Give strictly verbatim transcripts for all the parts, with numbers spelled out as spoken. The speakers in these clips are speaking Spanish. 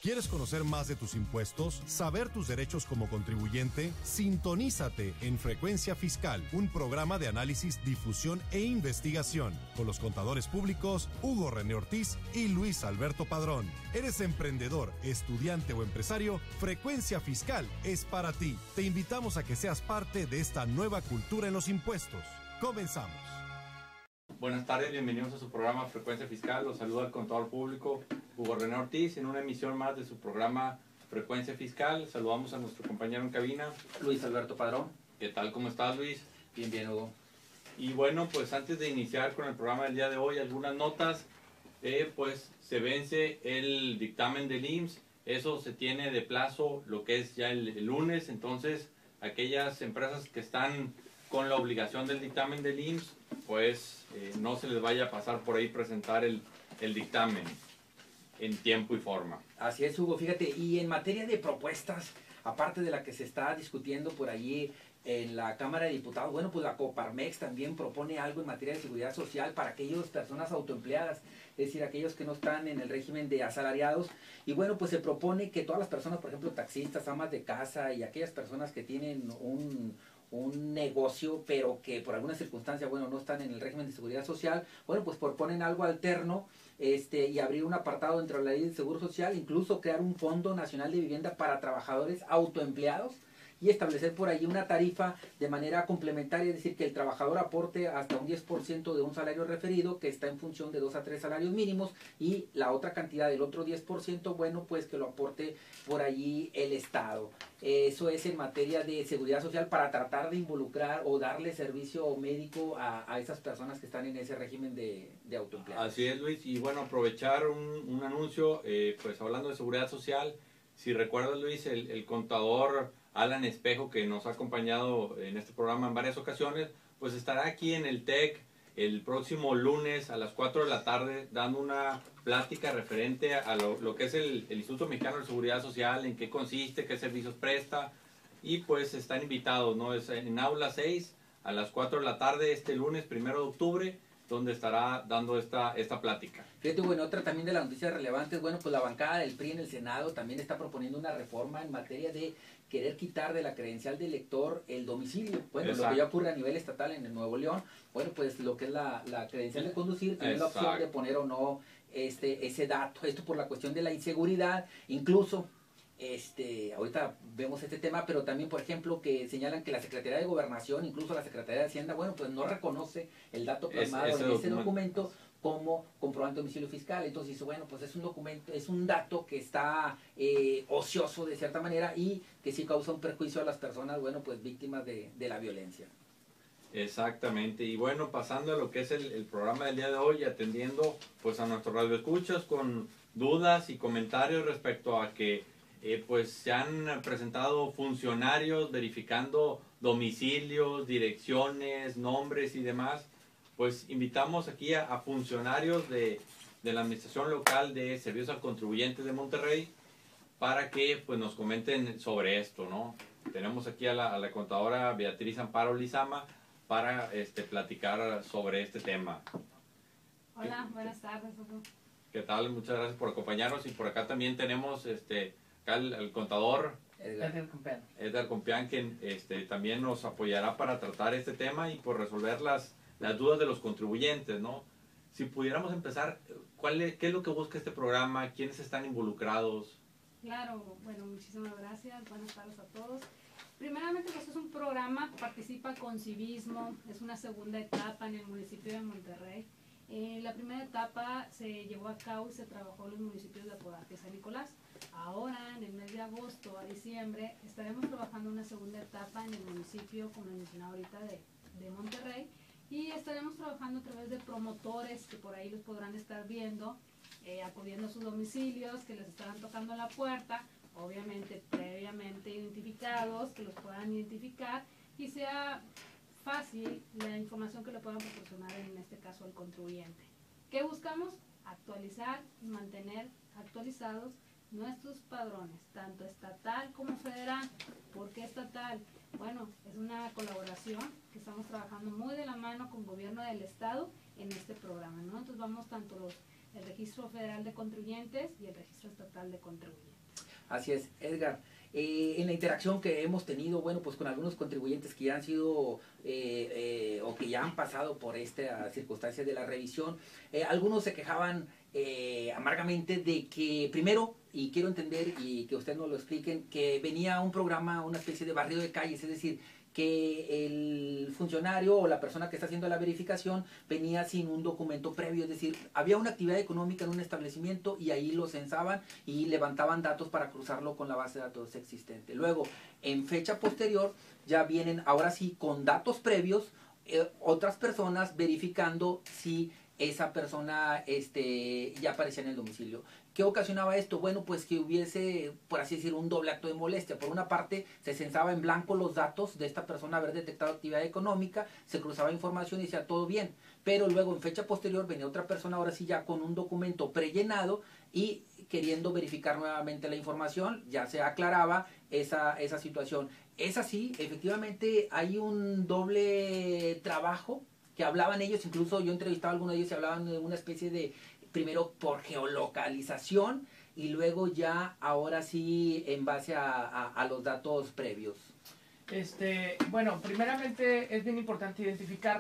¿Quieres conocer más de tus impuestos? ¿Saber tus derechos como contribuyente? Sintonízate en Frecuencia Fiscal, un programa de análisis, difusión e investigación con los contadores públicos Hugo René Ortiz y Luis Alberto Padrón. ¿Eres emprendedor, estudiante o empresario? Frecuencia Fiscal es para ti. Te invitamos a que seas parte de esta nueva cultura en los impuestos. Comenzamos. Buenas tardes, bienvenidos a su programa Frecuencia Fiscal. Los saluda el contador público Hugo René Ortiz en una emisión más de su programa Frecuencia Fiscal. Saludamos a nuestro compañero en cabina, Luis Alberto Padrón. ¿Qué tal? ¿Cómo estás, Luis? Bien, bien, Hugo. Y bueno, pues antes de iniciar con el programa del día de hoy, algunas notas. Eh, pues se vence el dictamen del I M S S. Eso se tiene de plazo lo que es ya el, el lunes. Entonces, aquellas empresas que están con la obligación del dictamen del I M S S, pues eh, no se les vaya a pasar por ahí presentar el, el dictamen en tiempo y forma. Así es, Hugo, fíjate, y en materia de propuestas, aparte de la que se está discutiendo por allí en la Cámara de Diputados, bueno, pues la Coparmex también propone algo en materia de seguridad social para aquellas personas autoempleadas, es decir, aquellos que no están en el régimen de asalariados, y bueno, pues se propone que todas las personas, por ejemplo, taxistas, amas de casa y aquellas personas que tienen un... un negocio, pero que por alguna circunstancia, bueno, no están en el régimen de seguridad social, bueno, pues proponen algo alterno este, y abrir un apartado dentro de la ley de seguro social, incluso crear un fondo nacional de vivienda para trabajadores autoempleados y establecer por allí una tarifa de manera complementaria, es decir, que el trabajador aporte hasta un diez por ciento de un salario referido que está en función de dos a tres salarios mínimos y la otra cantidad del otro diez por ciento, bueno, pues que lo aporte por allí el Estado. Eso es en materia de seguridad social para tratar de involucrar o darle servicio médico a, a esas personas que están en ese régimen de, de autoempleados. Así es, Luis, y bueno, aprovechar un, un anuncio, eh, pues hablando de seguridad social, si recuerdas, Luis, el, el contador Alan Espejo, que nos ha acompañado en este programa en varias ocasiones, pues estará aquí en el T E C el próximo lunes a las cuatro de la tarde dando una plática referente a lo, lo que es el, el Instituto Mexicano de Seguridad Social, en qué consiste, qué servicios presta, y pues están invitados, ¿no? Es en Aula seis a las cuatro de la tarde este lunes, primero de octubre, donde estará dando esta, esta plática. Fíjate, bueno, otra también de las noticias relevantes, bueno, pues la bancada del P R I en el Senado también está proponiendo una reforma en materia de querer quitar de la credencial de elector el domicilio. Bueno, Exacto. Lo que ya ocurre a nivel estatal en el Nuevo León, bueno, pues lo que es la, la credencial de conducir, tiene la opción de poner o no este, ese dato. Esto por la cuestión de la inseguridad, incluso... Este, ahorita vemos este tema, pero también, por ejemplo, que señalan que la Secretaría de Gobernación, incluso la Secretaría de Hacienda, bueno, pues no reconoce el dato plasmado es, en ese documento. documento como comprobante de domicilio fiscal. Entonces dice, bueno, pues es un documento, es un dato que está eh, ocioso de cierta manera y que sí causa un perjuicio a las personas, bueno, pues víctimas de, de la violencia. Exactamente, y bueno, pasando a lo que es el, el programa del día de hoy, atendiendo pues a nuestros radioescuchas con dudas y comentarios respecto a que Eh, pues se han presentado funcionarios verificando domicilios, direcciones, nombres y demás. Pues invitamos aquí a, a funcionarios de, de la Administración Local de Servicios al Contribuyente de Monterrey para que pues nos comenten sobre esto, ¿no? Tenemos aquí a la, a la contadora Beatriz Amparo Lizama para este, platicar sobre este tema. Hola, buenas tardes. ¿Qué tal? Muchas gracias por acompañarnos y por acá también tenemos este acá el, el contador Edgar Compeán, Edgar Compeán, que este, también nos apoyará para tratar este tema y por resolver las, las dudas de los contribuyentes, ¿no? Si pudiéramos empezar, ¿cuál es, ¿qué es lo que busca este programa? ¿Quiénes están involucrados? Claro, bueno, muchísimas gracias, buenas tardes a todos. Primeramente, pues es un programa, participa con civismo, es una segunda etapa en el municipio de Monterrey. Eh, la primera etapa se llevó a cabo y se trabajó en los municipios de Apodaca y San Nicolás. Ahora, en el mes de agosto a diciembre, estaremos trabajando una segunda etapa en el municipio, como mencionaba ahorita, de, de Monterrey, y estaremos trabajando a través de promotores que por ahí los podrán estar viendo, eh, acudiendo a sus domicilios, que les estarán tocando la puerta, obviamente previamente identificados, que los puedan identificar y sea fácil la información que le puedan proporcionar en este caso al contribuyente. ¿Qué buscamos? Actualizar y mantener actualizados nuestros padrones, tanto estatal como federal. ¿Por qué estatal? Bueno, es una colaboración que estamos trabajando muy de la mano con el gobierno del estado en este programa, ¿no? Entonces vamos tanto los el Registro Federal de Contribuyentes y el Registro Estatal de Contribuyentes. Así es, Edgar. Eh, en la interacción que hemos tenido, bueno, pues con algunos contribuyentes que ya han sido eh, eh, o que ya han pasado por esta circunstancia de la revisión, eh, algunos se quejaban eh, amargamente de que, primero, y quiero entender y que ustedes nos lo expliquen, que venía un programa, una especie de barrido de calles, es decir, que el funcionario o la persona que está haciendo la verificación venía sin un documento previo, es decir, había una actividad económica en un establecimiento y ahí lo censaban y levantaban datos para cruzarlo con la base de datos existente. Luego, en fecha posterior, ya vienen ahora sí con datos previos, eh, otras personas verificando si esa persona este, ya aparecía en el domicilio. ¿Qué ocasionaba esto? Bueno, pues que hubiese, por así decir, un doble acto de molestia. Por una parte, se censaba en blanco los datos de esta persona haber detectado actividad económica, se cruzaba información y decía todo bien. Pero luego, en fecha posterior, venía otra persona, ahora sí ya con un documento prellenado y queriendo verificar nuevamente la información, ya se aclaraba esa, esa situación. Es así, efectivamente hay un doble trabajo que hablaban ellos, incluso yo entrevistaba a algunos de ellos y hablaban de una especie de, primero por geolocalización y luego ya ahora sí en base a, a, a los datos previos. Este, bueno, primeramente es bien importante identificar,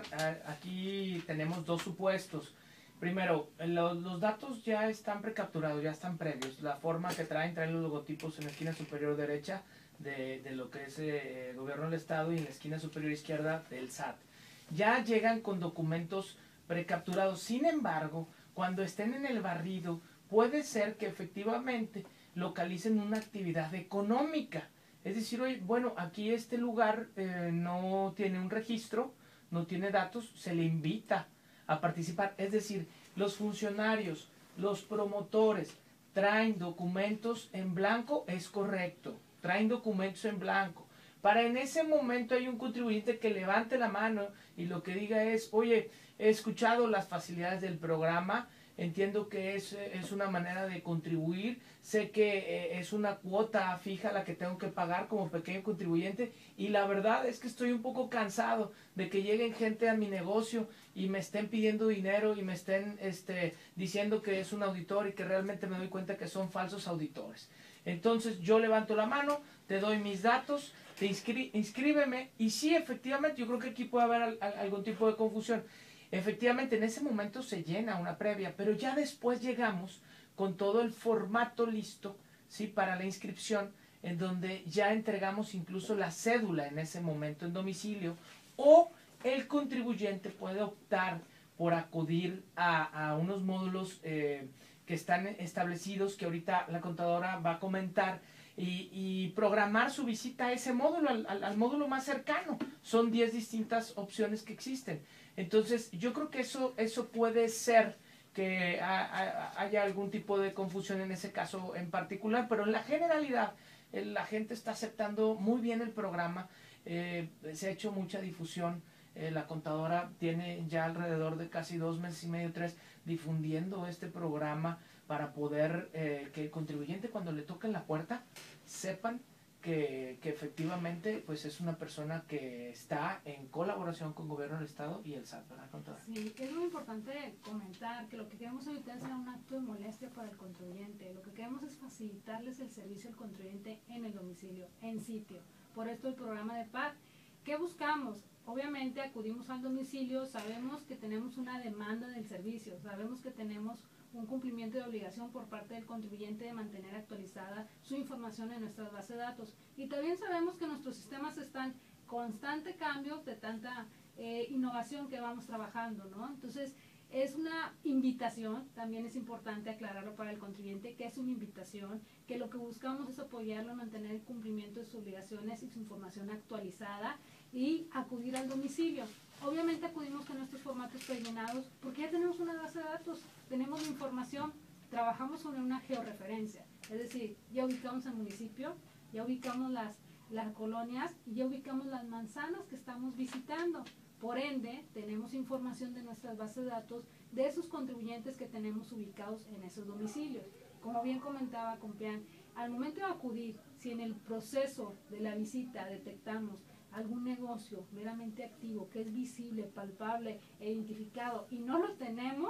aquí tenemos dos supuestos. Primero, los, los datos ya están precapturados, ya están previos. La forma que traen, traen los logotipos en la esquina superior derecha de, de lo que es eh, el gobierno del estado y en la esquina superior izquierda del S A T. Ya llegan con documentos precapturados. Sin embargo, cuando estén en el barrido, puede ser que efectivamente localicen una actividad económica. Es decir, oye, bueno, aquí este lugar eh, no tiene un registro, no tiene datos, se le invita a participar. Es decir, los funcionarios, los promotores traen documentos en blanco, es correcto, traen documentos en blanco. Para en ese momento hay un contribuyente que levante la mano y lo que diga es, oye, he escuchado las facilidades del programa, entiendo que es, es una manera de contribuir, sé que eh, es una cuota fija la que tengo que pagar como pequeño contribuyente y la verdad es que estoy un poco cansado de que lleguen gente a mi negocio y me estén pidiendo dinero y me estén este, diciendo que es un auditor y que realmente me doy cuenta que son falsos auditores. Entonces yo levanto la mano, te doy mis datos, te inscri inscríbeme y sí, efectivamente, yo creo que aquí puede haber al, al, algún tipo de confusión. Efectivamente, en ese momento se llena una previa, pero ya después llegamos con todo el formato listo, ¿sí? Para la inscripción, en donde ya entregamos incluso la cédula en ese momento en domicilio, o el contribuyente puede optar por acudir a, a unos módulos eh, que están establecidos, que ahorita la contadora va a comentar, Y, y programar su visita a ese módulo, al, al, al módulo más cercano. Son diez distintas opciones que existen. Entonces, yo creo que eso, eso puede ser que a, a, haya algún tipo de confusión en ese caso en particular, pero en la generalidad, eh, la gente está aceptando muy bien el programa, eh, se ha hecho mucha difusión, eh, la contadora tiene ya alrededor de casi dos meses y medio, tres, difundiendo este programa, para poder eh, que el contribuyente cuando le toquen la puerta sepan que, que efectivamente pues es una persona que está en colaboración con el gobierno del estado y el S A T, ¿verdad, contadora? Sí, es muy importante comentar que lo que queremos evitar será un acto de molestia para el contribuyente. Lo que queremos es facilitarles el servicio al contribuyente en el domicilio, en sitio. Por esto el programa de P A C. ¿Qué buscamos? Obviamente acudimos al domicilio, sabemos que tenemos una demanda del servicio, sabemos que tenemos un cumplimiento de obligación por parte del contribuyente de mantener actualizada su información en nuestras bases de datos. Y también sabemos que nuestros sistemas están en constante cambios de tanta eh, innovación que vamos trabajando, ¿no? Entonces, es una invitación, también es importante aclararlo para el contribuyente, que es una invitación, que lo que buscamos es apoyarlo en mantener el cumplimiento de sus obligaciones y su información actualizada y acudir al domicilio. Obviamente acudimos con estos formatos prellenados porque ya tenemos una base de datos, tenemos la información, trabajamos sobre una georreferencia, es decir, ya ubicamos el municipio, ya ubicamos las, las colonias y ya ubicamos las manzanas que estamos visitando. Por ende, tenemos información de nuestras bases de datos de esos contribuyentes que tenemos ubicados en esos domicilios. Como bien comentaba Compián, al momento de acudir, si en el proceso de la visita detectamos algún negocio meramente activo que es visible, palpable e identificado y no lo tenemos,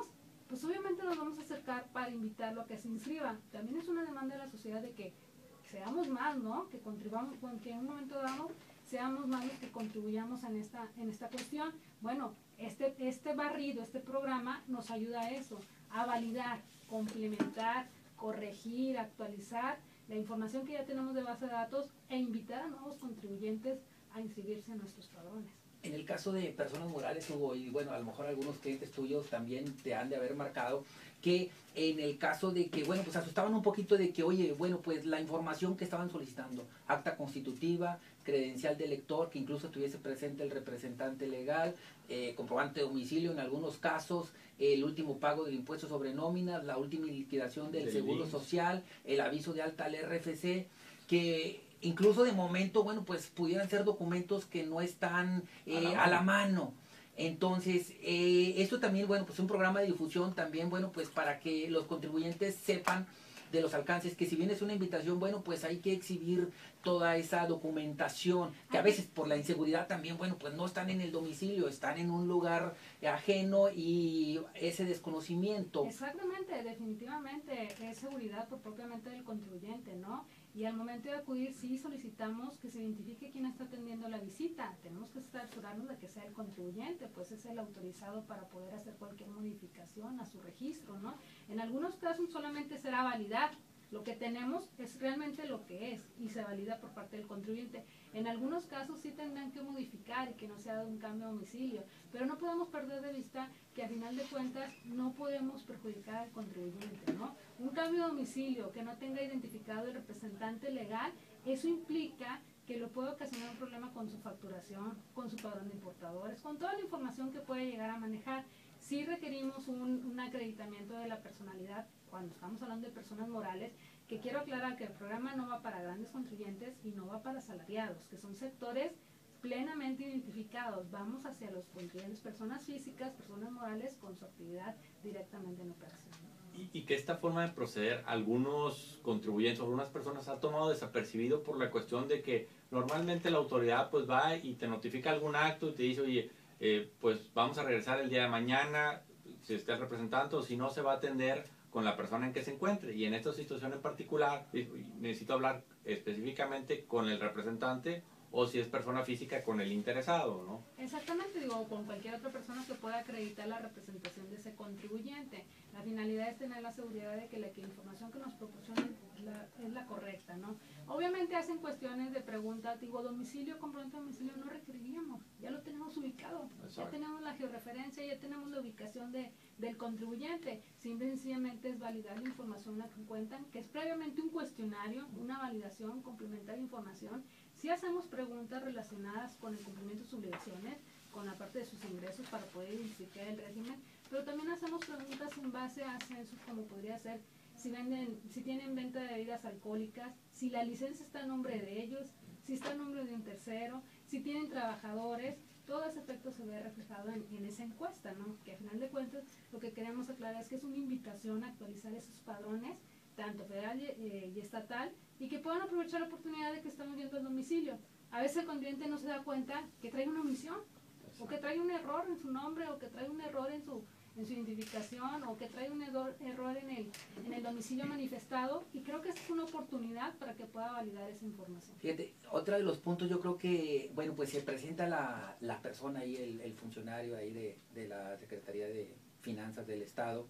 pues obviamente nos vamos a acercar para invitarlo a que se inscriba. También es una demanda de la sociedad de que seamos más, ¿no? Que contribuyamos, que en un momento dado seamos más los que contribuyamos en esta, en esta cuestión. Bueno, este, este barrido, este programa nos ayuda a eso, a validar, complementar, corregir, actualizar la información que ya tenemos de base de datos e invitar a nuevos contribuyentes a inscribirse en nuestros padrones. En el caso de personas morales, Hugo, y bueno, a lo mejor algunos clientes tuyos también te han de haber marcado, que en el caso de que, bueno, pues asustaban un poquito de que, oye, bueno, pues la información que estaban solicitando, acta constitutiva, credencial de elector, que incluso estuviese presente el representante legal, eh, comprobante de domicilio en algunos casos, el último pago del impuesto sobre nóminas, la última liquidación del, del seguro I M S S social, el aviso de alta al R F C, que incluso de momento, bueno, pues pudieran ser documentos que no están eh, a, la a la mano. Entonces, eh, esto también, bueno, pues un programa de difusión también, bueno, pues para que los contribuyentes sepan de los alcances, que si bien es una invitación, bueno, pues hay que exhibir toda esa documentación, que a veces por la inseguridad también, bueno, pues no están en el domicilio, están en un lugar ajeno y ese desconocimiento. Exactamente, definitivamente es seguridad por propiamente del contribuyente, ¿no? Y al momento de acudir sí solicitamos que se identifique quién está atendiendo la visita. Tenemos que asegurarnos de que sea el contribuyente, pues es el autorizado para poder hacer cualquier modificación a su registro, ¿no? En algunos casos solamente será validar. Lo que tenemos es realmente lo que es y se valida por parte del contribuyente. En algunos casos sí tendrán que modificar y que no sea de un cambio de domicilio, pero no podemos perder de vista que a final de cuentas no podemos perjudicar al contribuyente, ¿no? Un cambio de domicilio que no tenga identificado el representante legal, eso implica que lo puede ocasionar un problema con su facturación, con su padrón de importadores, con toda la información que puede llegar a manejar. Sí requerimos un, un acreditamiento de la personalidad cuando estamos hablando de personas morales, que quiero aclarar que el programa no va para grandes contribuyentes y no va para asalariados, que son sectores plenamente identificados. Vamos hacia los contribuyentes, personas físicas, personas morales con su actividad directamente en operación. Y, y que esta forma de proceder, algunos contribuyentes, algunas personas ha tomado desapercibido por la cuestión de que normalmente la autoridad pues va y te notifica algún acto y te dice, oye, eh, pues vamos a regresar el día de mañana, si está el representante, o si no se va a atender con la persona en que se encuentre. Y en esta situación en particular, necesito hablar específicamente con el representante o si es persona física con el interesado, ¿no? Exactamente, digo, con cualquier otra persona que pueda acreditar la representación de ese contribuyente. La finalidad es tener la seguridad de que la que información que nos proporcionen es la, es la correcta, ¿no? Obviamente hacen cuestiones de preguntas, digo, domicilio, comprobante de domicilio no requeriríamos, ya lo tenemos ubicado. Exacto. Ya tenemos la georreferencia, ya tenemos la ubicación de, del contribuyente. Simple y sencillamente es validar la información a que cuentan, que es previamente un cuestionario, una validación, complementar información. Si hacemos preguntas relacionadas con el cumplimiento de sus obligaciones, con la parte de sus ingresos para poder identificar el régimen, pero también hacemos preguntas en base a censos, como podría ser si venden, si tienen venta de bebidas alcohólicas, si la licencia está a nombre de ellos, si está a nombre de un tercero, si tienen trabajadores. Todo ese efecto se ve reflejado en, en esa encuesta, ¿no? Que a final de cuentas lo que queremos aclarar es que es una invitación a actualizar esos padrones, tanto federal y, eh, y estatal, y que puedan aprovechar la oportunidad de que estamos viendo el domicilio. A veces el contribuyente no se da cuenta que trae una omisión, o que trae un error en su nombre, o que trae un error en su, en su identificación, o que trae un error, error en, el, en el domicilio manifestado, y creo que es una oportunidad para que pueda validar esa información. Fíjate, otro de los puntos yo creo que, bueno, pues se presenta la, la persona ahí, el, el funcionario ahí de, de la Secretaría de Finanzas del Estado,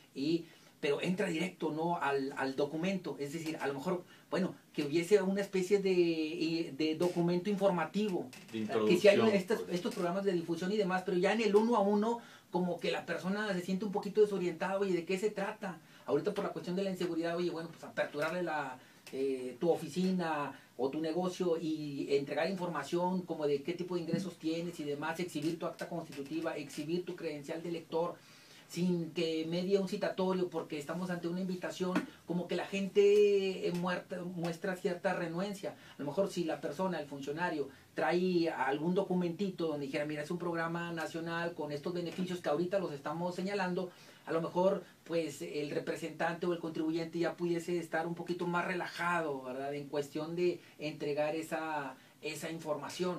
y pero entra directo, ¿no?, al, al documento. Es decir, a lo mejor, bueno, que hubiese una especie de, de documento informativo, que si hay estos, estos programas de difusión y demás, pero ya en el uno a uno, como que la persona se siente un poquito desorientada, oye, ¿de qué se trata? Ahorita por la cuestión de la inseguridad, oye, bueno, pues aperturarle la, eh, tu oficina o tu negocio y entregar información como de qué tipo de ingresos tienes y demás, exhibir tu acta constitutiva, exhibir tu credencial de elector, sin que medie un citatorio, porque estamos ante una invitación, como que la gente muerta, muestra cierta renuencia. A lo mejor si la persona, el funcionario, trae algún documentito donde dijera, mira, es un programa nacional con estos beneficios que ahorita los estamos señalando, a lo mejor pues el representante o el contribuyente ya pudiese estar un poquito más relajado, ¿verdad?, en cuestión de entregar esa, esa información.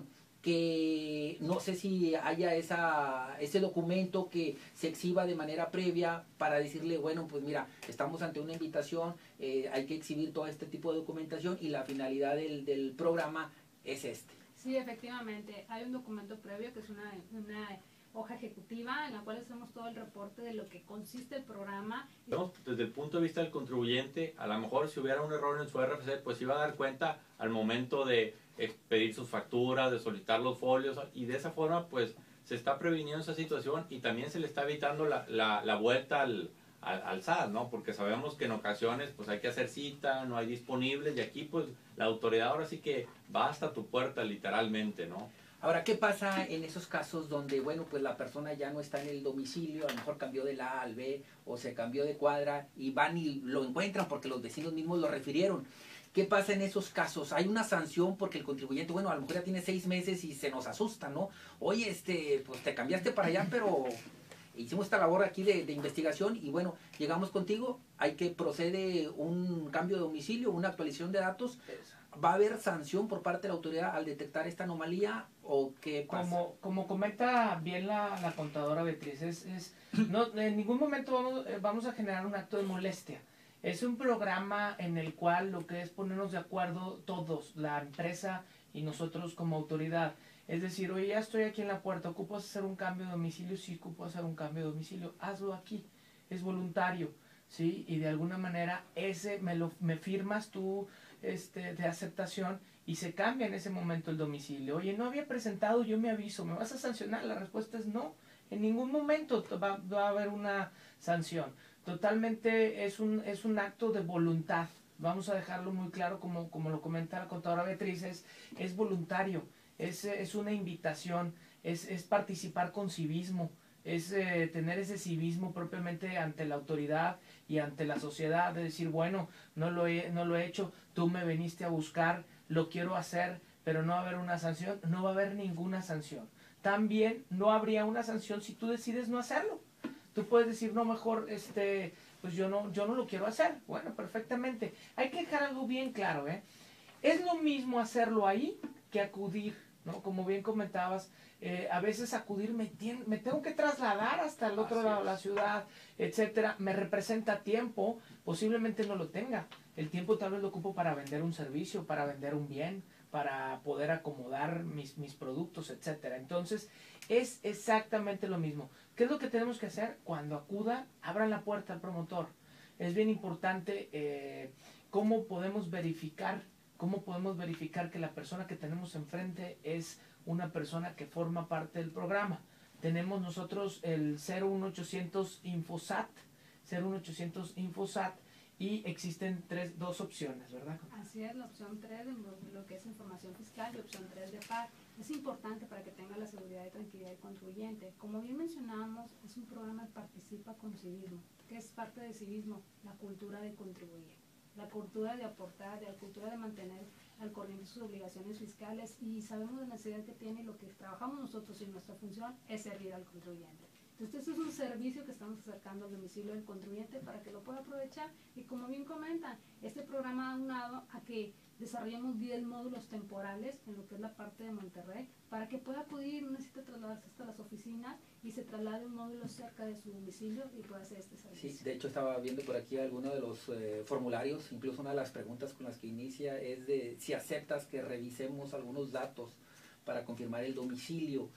que no sé si haya esa, ese documento que se exhiba de manera previa para decirle, bueno, pues mira, estamos ante una invitación, eh, hay que exhibir todo este tipo de documentación y la finalidad del, del programa es este. Sí, efectivamente, hay un documento previo que es una, una hoja ejecutiva en la cual hacemos todo el reporte de lo que consiste el programa. Desde el punto de vista del contribuyente, a lo mejor si hubiera un error en su R F C, pues iba a dar cuenta al momento de pedir sus facturas, de solicitar los folios, y de esa forma pues se está previniendo esa situación y también se le está evitando la, la, la vuelta al, al, al S A T, ¿no? Porque sabemos que en ocasiones pues hay que hacer cita, no hay disponibles, y aquí pues la autoridad ahora sí que va hasta tu puerta literalmente, ¿no? Ahora, ¿qué pasa en esos casos donde, bueno, pues la persona ya no está en el domicilio, a lo mejor cambió del A al B o se cambió de cuadra y van y lo encuentran porque los vecinos mismos lo refirieron? ¿Qué pasa en esos casos? ¿Hay una sanción porque el contribuyente, bueno, a lo mejor ya tiene seis meses y se nos asusta, ¿no? Oye, este, pues te cambiaste para allá, pero hicimos esta labor aquí de, de investigación y bueno, llegamos contigo, hay que procede un cambio de domicilio, una actualización de datos. ¿Va a haber sanción por parte de la autoridad al detectar esta anomalía o qué pasa? Como, como comenta bien la, la contadora Beatriz, es, es, no, en ningún momento vamos, vamos a generar un acto de molestia. Es un programa en el cual lo que es ponernos de acuerdo todos, la empresa y nosotros como autoridad. Es decir, oye, ya estoy aquí en la puerta, ¿ocupas hacer un cambio de domicilio? Sí, ocupo hacer un cambio de domicilio. Hazlo aquí, es voluntario, ¿sí? Y de alguna manera ese me, lo, me firmas tú este, de aceptación y se cambia en ese momento el domicilio. Oye, no había presentado, yo me aviso, ¿me vas a sancionar? La respuesta es no. En ningún momento va, va a haber una sanción. Totalmente es un, es un acto de voluntad. Vamos a dejarlo muy claro, como, como lo comenta la contadora Beatriz, es, es voluntario, es, es una invitación, es, es participar con civismo, es eh, tener ese civismo propiamente ante la autoridad y ante la sociedad, de decir, bueno, no lo he, no lo he hecho, tú me viniste a buscar, lo quiero hacer, pero no va a haber una sanción, no va a haber ninguna sanción. También no habría una sanción si tú decides no hacerlo. Tú puedes decir, no, mejor, este, pues yo no, yo no lo quiero hacer. Bueno, perfectamente. Hay que dejar algo bien claro, ¿eh? Es lo mismo hacerlo ahí que acudir, ¿no? Como bien comentabas, eh, a veces acudir me, tien, me tengo que trasladar hasta el otro lado de la ciudad, etcétera. Me representa tiempo, posiblemente no lo tenga. El tiempo tal vez lo ocupo para vender un servicio, para vender un bien, para poder acomodar mis, mis productos, etcétera. Entonces, es exactamente lo mismo. ¿Qué es lo que tenemos que hacer? Cuando acudan, abran la puerta al promotor. Es bien importante eh, cómo podemos verificar, cómo podemos verificar que la persona que tenemos enfrente es una persona que forma parte del programa. Tenemos nosotros el cero uno ochocientos Infosat, cero uno ochocientos Infosat, y existen tres, dos opciones, ¿verdad? Así es, la opción tres, lo que es información fiscal, y opción tres de P A C. Es importante para que tenga la seguridad y tranquilidad del contribuyente. Como bien mencionábamos, es un programa que participa con civismo. ¿Qué es parte del civismo? La cultura de contribuir, la cultura de aportar, la cultura de mantener al corriente sus obligaciones fiscales, y sabemos la necesidad que tiene, y lo que trabajamos nosotros y nuestra función es servir al contribuyente. Entonces, este es un servicio que estamos acercando al domicilio del contribuyente para que lo pueda aprovechar, y como bien comentan, este programa ha unado a que desarrollemos diez módulos temporales en lo que es la parte de Monterrey, para que pueda acudir, no necesita trasladarse hasta las oficinas y se traslade un módulo cerca de su domicilio y pueda hacer este servicio. Sí, de hecho estaba viendo por aquí algunos de los eh, formularios, incluso una de las preguntas con las que inicia es de si aceptas que revisemos algunos datos para confirmar el domicilio.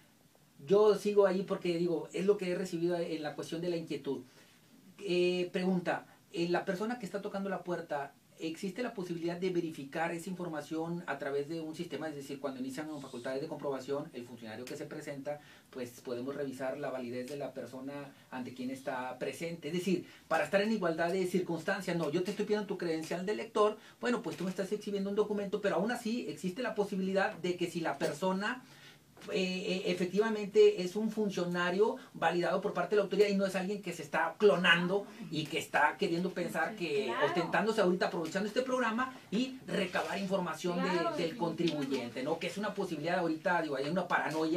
Yo sigo ahí porque digo, es lo que he recibido en la cuestión de la inquietud. Eh, pregunta, eh, la persona que está tocando la puerta, ¿existe la posibilidad de verificar esa información a través de un sistema? Es decir, cuando inician facultades de comprobación, el funcionario que se presenta, pues podemos revisar la validez de la persona ante quien está presente. Es decir, para estar en igualdad de circunstancias, no, yo te estoy pidiendo tu credencial de lector, bueno, pues tú me estás exhibiendo un documento, pero aún así existe la posibilidad de que si la persona Eh, efectivamente es un funcionario validado por parte de la autoridad y no es alguien que se está clonando y que está queriendo pensar que, claro, ostentándose ahorita, aprovechando este programa y recabar información claro, de, del contribuyente, ¿no? Que es una posibilidad ahorita, digo, hay una paranoia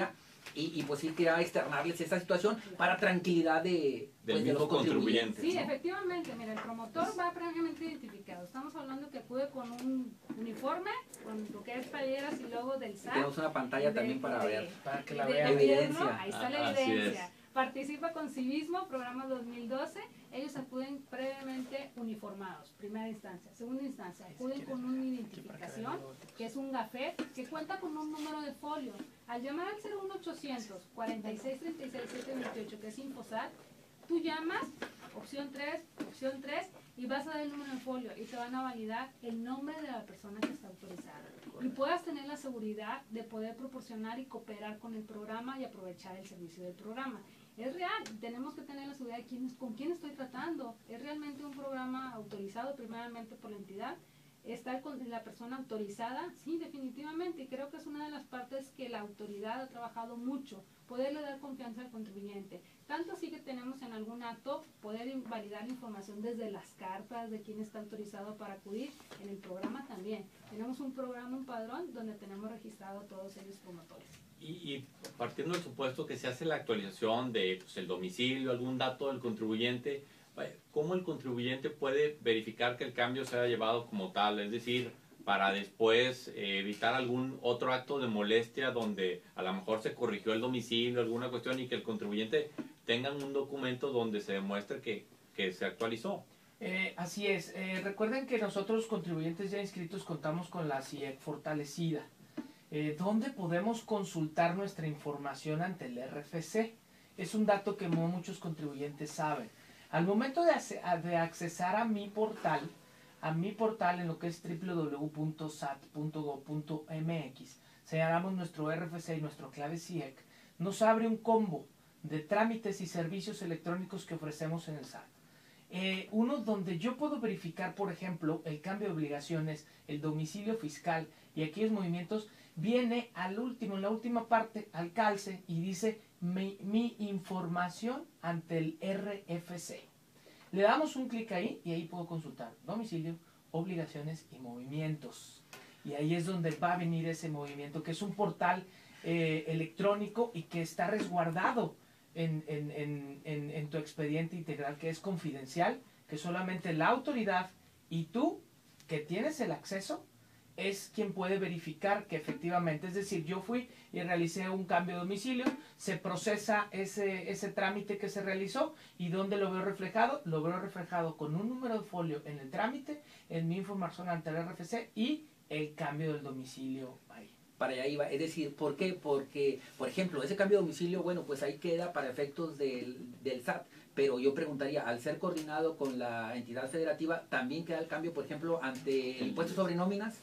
Y, y pues sí quería externarles esta situación para tranquilidad de, Del pues, de mismo los contribuyentes. contribuyente. Sí, ¿no? efectivamente, mira, el promotor va previamente identificado. Estamos hablando que acude con un uniforme, con lo que es playeras y logo del Y S A T. tenemos una pantalla y de- también para y de- ver. Para que y la de vean. gobierno, Evidencia. ahí está la Ah, así evidencia. es. Participa con Civismo, programa dos mil doce. Ellos acuden previamente uniformados, primera instancia. Segunda instancia, acuden con una identificación, que es un gafet, que cuenta con un número de folio. Al llamar al cero uno ochocientos, cuarenta y seis, treinta y seis, setecientos veintiocho, que es Infosat, tú llamas, opción tres, opción tres, y vas a dar el número de folio y te van a validar el nombre de la persona que está autorizada. Y puedas tener la seguridad de poder proporcionar y cooperar con el programa y aprovechar el servicio del programa. Es real, tenemos que tener la seguridad de quién, con quién estoy tratando. Es realmente un programa autorizado primeramente por la entidad. Estar con la persona autorizada, sí, definitivamente, y creo que es una de las partes que la autoridad ha trabajado mucho, poderle dar confianza al contribuyente. Tanto así que tenemos en algún acto poder validar la información desde las cartas de quién está autorizado para acudir. En el programa también. Tenemos un programa, un padrón, donde tenemos registrado todos ellos promotores. Y, y partiendo del supuesto que se hace la actualización de pues, el domicilio, algún dato del contribuyente, ¿cómo el contribuyente puede verificar que el cambio se haya llevado como tal? Es decir, para después eh, evitar algún otro acto de molestia donde a lo mejor se corrigió el domicilio, alguna cuestión, y que el contribuyente tenga un documento donde se demuestre que, que se actualizó. Eh, así es. Eh, recuerden que nosotros contribuyentes ya inscritos contamos con la C I E C fortalecida, eh, donde podemos consultar nuestra información ante el R F C. Es un dato que no muchos contribuyentes saben. Al momento de, de accesar a mi portal, a mi portal en lo que es w w w punto sat punto gov punto m x, señalamos nuestro R F C y nuestro clave C I E C, nos abre un combo de trámites y servicios electrónicos que ofrecemos en el S A T. Eh, uno donde yo puedo verificar, por ejemplo, el cambio de obligaciones, el domicilio fiscal y aquellos movimientos, viene al último, en la última parte, al calce y dice mi, mi información ante el R F C. Le damos un clic ahí y ahí puedo consultar domicilio, obligaciones y movimientos. Y ahí es donde va a venir ese movimiento, que es un portal eh, electrónico y que está resguardado en, en, en, en, en tu expediente integral, que es confidencial, que solamente la autoridad y tú, que tienes el acceso, es quien puede verificar que efectivamente, es decir, yo fui y realicé un cambio de domicilio, se procesa ese, ese trámite que se realizó, y ¿dónde lo veo reflejado? Lo veo reflejado con un número de folio en el trámite, en mi información ante el R F C y el cambio del domicilio ahí. Para allá iba, es decir, ¿por qué? Porque, por ejemplo, ese cambio de domicilio, bueno, pues ahí queda para efectos del, del S A T, pero yo preguntaría, al ser coordinado con la entidad federativa, ¿también queda el cambio, por ejemplo, ante el impuesto sobre nóminas?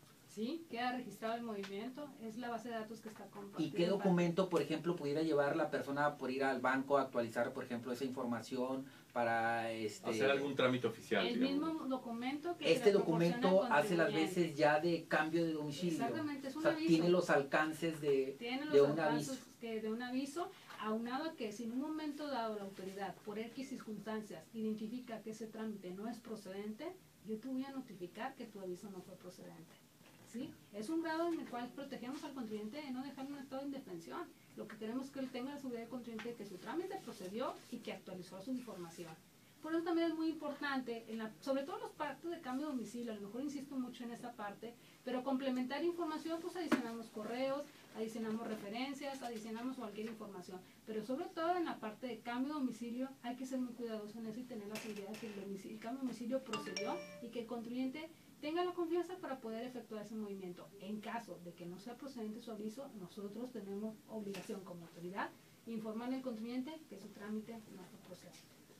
Sí, queda registrado el movimiento, es la base de datos que está compartida. ¿Y qué documento, por ejemplo, pudiera llevar la persona por ir al banco a actualizar, por ejemplo, esa información para este, hacer algún trámite oficial? El digamos. mismo documento que este se le proporciona documento al hace las contribuyente. veces ya de cambio de domicilio? Exactamente, es un O sea, aviso. tiene los alcances de, Tiene los de un alcances aviso. que de un aviso, aunado a que si en un momento dado la autoridad, por X circunstancias, identifica que ese trámite no es procedente, yo te voy a notificar que tu aviso no fue procedente. ¿Sí? Es un grado en el cual protegemos al contribuyente de no dejar en un estado de indefensión. Lo que queremos es que él tenga la seguridad del contribuyente de que su trámite procedió y que actualizó su información. Por eso también es muy importante, en la, sobre todo los partes de cambio de domicilio, a lo mejor insisto mucho en esa parte, pero complementar información, pues adicionamos correos, adicionamos referencias, adicionamos cualquier información. Pero sobre todo en la parte de cambio de domicilio hay que ser muy cuidadosos en eso y tener la seguridad de que el, domicilio, el cambio de domicilio procedió y que el contribuyente tenga la confianza para poder efectuar ese movimiento. En caso de que no sea procedente su aviso, nosotros tenemos obligación como autoridad informarle al contribuyente que su trámite no fue procedente.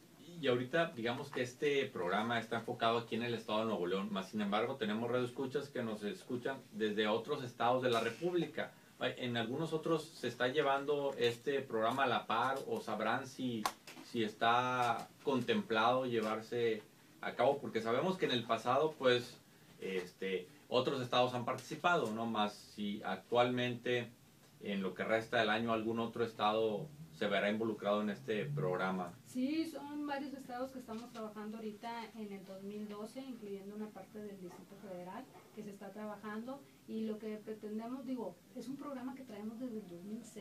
Y ahorita, digamos que este programa está enfocado aquí en el estado de Nuevo León, más sin embargo tenemos radioescuchas que nos escuchan desde otros estados de la República. En algunos otros se está llevando este programa a la par, o sabrán si, si está contemplado llevarse a cabo, porque sabemos que en el pasado, pues, este, otros estados han participado, ¿no? Más si actualmente, en lo que resta del año, algún otro estado se verá involucrado en este programa. Sí, son varios estados que estamos trabajando ahorita en el dos mil doce, incluyendo una parte del Distrito Federal que se está trabajando, y lo que pretendemos, digo, es un programa que traemos desde el dos mil seis,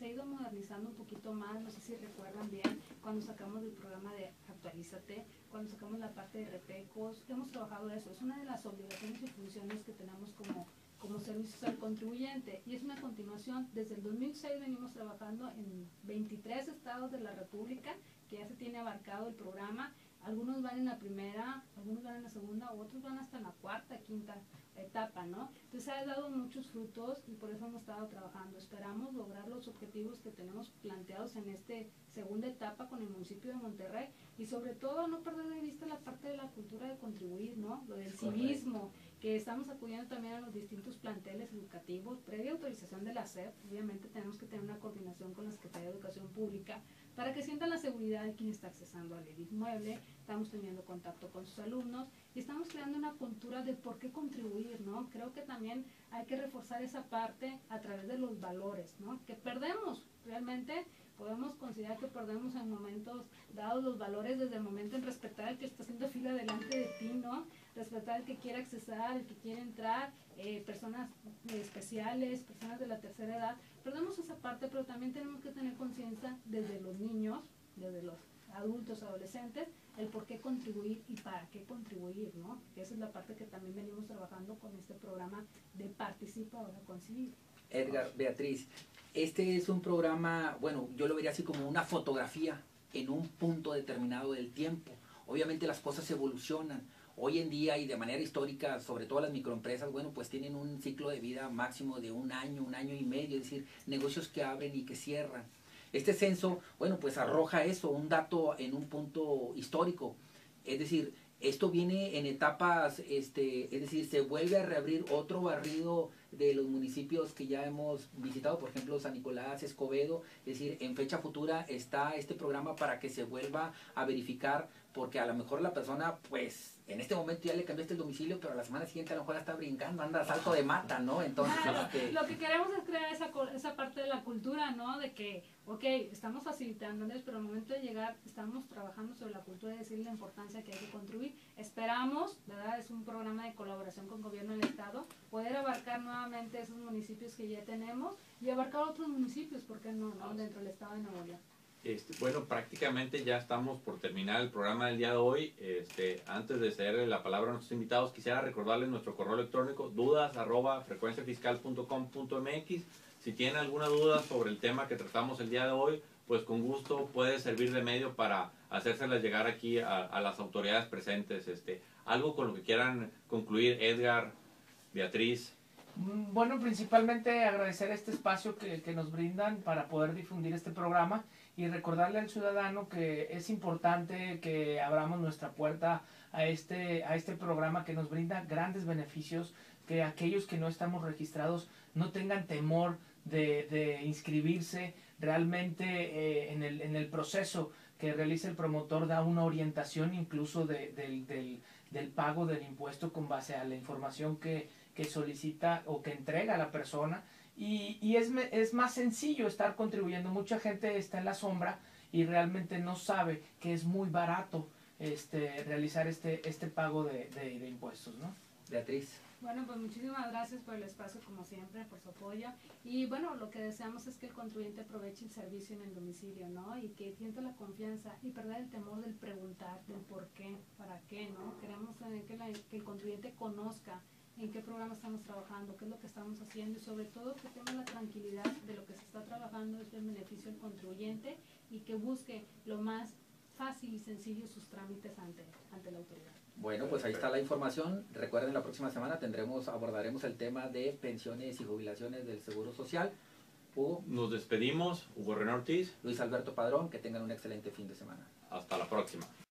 se ha ido modernizando un poquito más, no sé si recuerdan bien, cuando sacamos el programa de Actualízate, cuando sacamos la parte de Repecos, hemos trabajado eso, es una de las obligaciones y funciones que tenemos como, como servicios al contribuyente, y es una continuación. Desde el dos mil seis venimos trabajando en veintitrés estados de la República, que ya se tiene abarcado el programa. Algunos van en la primera, algunos van en la segunda, otros van hasta en la cuarta, quinta etapa, ¿no? Entonces ha dado muchos frutos y por eso hemos estado trabajando. Esperamos lograr los objetivos que tenemos planteados en esta segunda etapa con el municipio de Monterrey, y sobre todo no perder de vista la parte de la cultura de contribuir, ¿no? Lo del civismo, que estamos acudiendo también a los distintos planteles educativos, previa autorización de la S E P. Obviamente tenemos que tener una coordinación con la Secretaría de Educación Pública para que sientan la seguridad de quien está accesando al inmueble. Estamos teniendo contacto con sus alumnos y estamos creando una cultura de por qué contribuir, ¿no? Creo que también hay que reforzar esa parte a través de los valores, ¿no? Que perdemos, realmente podemos considerar que perdemos en momentos dados los valores, desde el momento en respetar al que está haciendo fila delante de ti, ¿no? Respetar al que quiere accesar, el que quiere entrar, eh, personas eh, especiales, personas de la tercera edad. Perdemos esa parte, pero también tenemos que tener conciencia desde los niños, desde los adultos, adolescentes, el por qué contribuir y para qué contribuir, ¿no? Que esa es la parte que también venimos trabajando con este programa de Participa Ahora con Civismo. Edgar, Beatriz, este es un programa, bueno, yo lo vería así como una fotografía en un punto determinado del tiempo. Obviamente las cosas evolucionan. Hoy en día y de manera histórica, sobre todo las microempresas, bueno, pues tienen un ciclo de vida máximo de un año, un año y medio, es decir, negocios que abren y que cierran. Este censo, bueno, pues arroja eso, un dato en un punto histórico. Es decir, esto viene en etapas, este, es decir, se vuelve a reabrir otro barrido de los municipios que ya hemos visitado, por ejemplo, San Nicolás, Escobedo. Es decir, en fecha futura está este programa para que se vuelva a verificar, porque a lo mejor la persona, pues, en este momento ya le cambiaste el domicilio, pero a la semana siguiente a lo mejor está brincando, anda a salto de mata, ¿no? Entonces, claro, este... lo que queremos es crear esa, esa parte de la cultura, ¿no? De que, ok, estamos facilitándoles, pero al momento de llegar estamos trabajando sobre la cultura y decirle la importancia que hay que contribuir. Esperamos, ¿verdad? Es un programa de colaboración con gobierno del estado, poder abarcar nuevamente esos municipios que ya tenemos y abarcar otros municipios, ¿por qué no? ¿no? Dentro del estado de Nuevo León. Este, bueno, prácticamente ya estamos por terminar el programa del día de hoy. Este, antes de ceder la palabra a nuestros invitados, quisiera recordarles nuestro correo electrónico dudas arroba frecuencia fiscal punto com punto mx. Si tienen alguna duda sobre el tema que tratamos el día de hoy, pues con gusto puede servir de medio para hacérselas llegar aquí a, a las autoridades presentes. Este, algo con lo que quieran concluir, Edgar, Beatriz. Bueno, principalmente agradecer este espacio que, que nos brindan para poder difundir este programa y recordarle al ciudadano que es importante que abramos nuestra puerta a este, a este programa que nos brinda grandes beneficios, que aquellos que no estamos registrados no tengan temor de, de inscribirse. Realmente eh, en, el, en el proceso que realiza el promotor da una orientación incluso de, de, del, del pago del impuesto con base a la información que, que solicita o que entrega a la persona. Y, y es, es más sencillo estar contribuyendo. Mucha gente está en la sombra y realmente no sabe que es muy barato este, realizar este, este pago de, de, de impuestos, ¿no? Beatriz. Bueno, pues muchísimas gracias por el espacio, como siempre, por su apoyo. Y bueno, lo que deseamos es que el contribuyente aproveche el servicio en el domicilio, ¿no? Y que sienta la confianza y perder el temor del preguntar, del por qué, para qué, ¿no? Queremos que, la, que el contribuyente conozca en qué programa estamos trabajando, qué es lo que estamos haciendo y sobre todo que tenga la tranquilidad de lo que se está trabajando es el beneficio del contribuyente y que busque lo más fácil y sencillo sus trámites ante, ante la autoridad. Bueno, pues ahí está la información. Recuerden, la próxima semana tendremos, abordaremos el tema de pensiones y jubilaciones del Seguro Social. Hugo. Nos despedimos. Hugo René Ortiz. Luis Alberto Padrón. Que tengan un excelente fin de semana. Hasta la próxima.